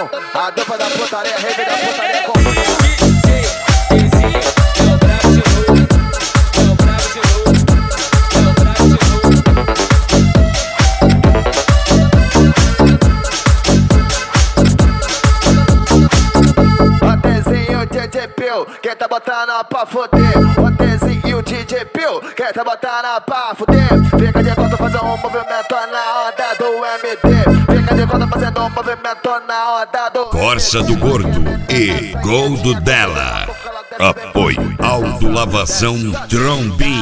Pio, a dupla da putaria, rave da putaria com DJ Pio, quem tá botando pra fuder? O Tezinho e o DJ Pio, quem tá botando pra fuder? Fica de conta fazendo um movimento na onda do MD. Fica de conta fazendo um movimento na onda do Força do Gordo e Gol do Dela. Apoio Aldo Lavação Trombim.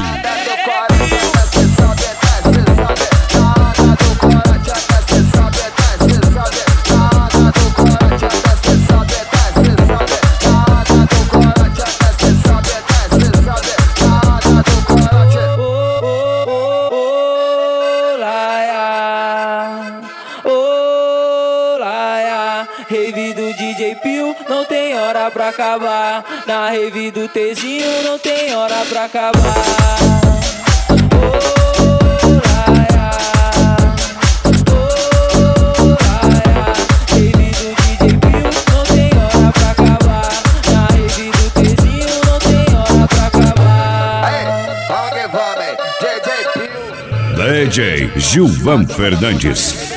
Rave do DJ Pio não tem hora pra acabar. Na rave do Tezinho não tem hora pra acabar. Rave do DJ Pio não tem hora pra acabar. Na rave do Tezinho não tem hora pra acabar. Aí, vamos, DJ Pio. DJ Gilvan Fernandes.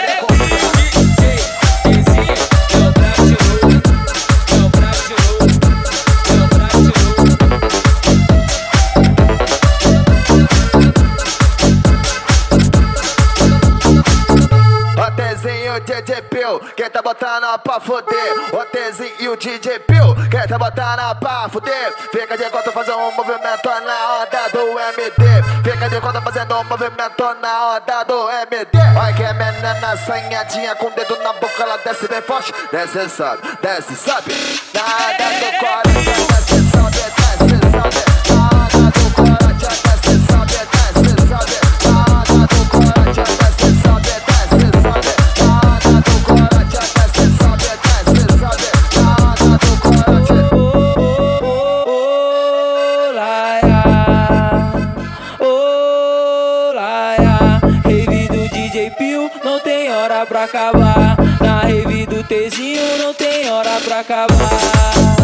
DJ Pio, quem tá botando pra fuder? O Tezinho e o DJ Pio, quem tá botando pra fuder? Fica de conta fazendo um movimento na onda do MD. Fica de conta fazendo um movimento na onda do MD. Olha que a menina assanhadinha com o dedo na boca, ela desce bem forte. Desce, sobe, desce, sobe. Nada do Corinthians, desce, sobe, desce, sobe. Nada do Corinthians, desce, sobe, desce, sobe. Nada do Corinthians, desce, sobe, desce, sobe. Rave do DJ Pio não tem hora pra acabar. Na rave do Tezinho não tem hora pra acabar.